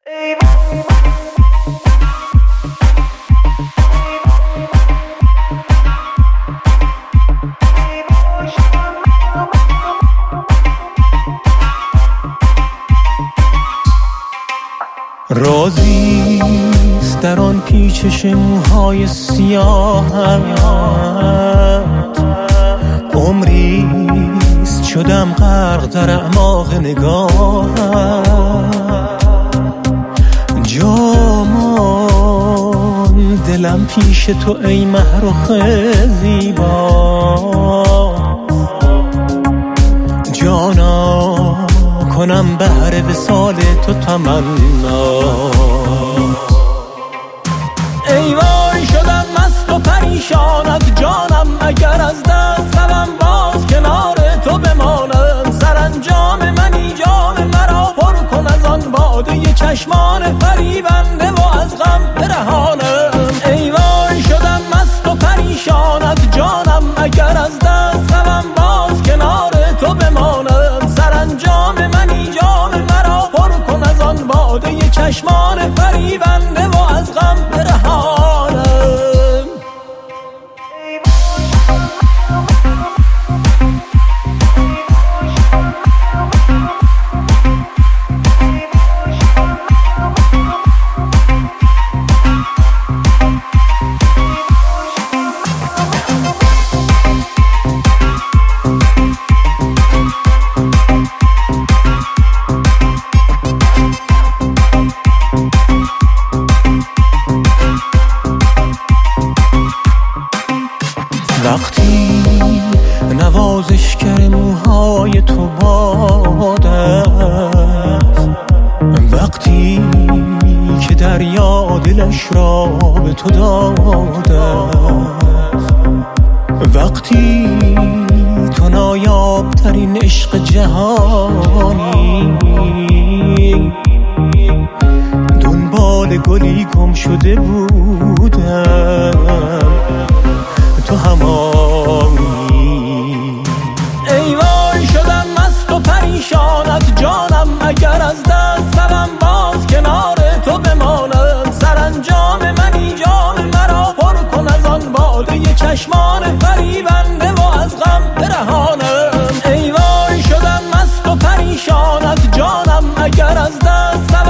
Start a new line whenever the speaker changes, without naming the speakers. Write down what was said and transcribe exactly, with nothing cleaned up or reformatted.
رازیست در آن پیچش موهای سیاهت، عمریست شدم غرق در اعماق نگاهت. جامان دلم پیش تو ای مهرخ زیبا، جانا کنم بهر وصال تو تمنا. ای وای شدم مست و پریشانت جانم، اگر از دست روم باز کنار تو بمانم. سرانجام منی جان مرا پر کن از آن باده چشمان فریبنده و از غم برهانم. ای وای شدم مست و پریشانت جانم، اگر از دست روم باز کنار تو بمانم. سرانجام منی جان مرا پر کن از آن باده چشمان فریبنده و از غم برهانم. وقتی نوازشگر موهای تو باد است، وقتی که دریا دلش را به تو داده است، وقتی تو نایاب ترین عشق جهانی دنبال گلی گم شده بودم، تو همانی. ای وای شدم مست و پریشانت جانم، اگر از دست روم باز کنار تو بمانم. سرانجام منی جان مرا پر کن از آن باده چشمان فریبنده و از غم برهانم. ای وای شدم مست و پریشانت جانم، اگر از دست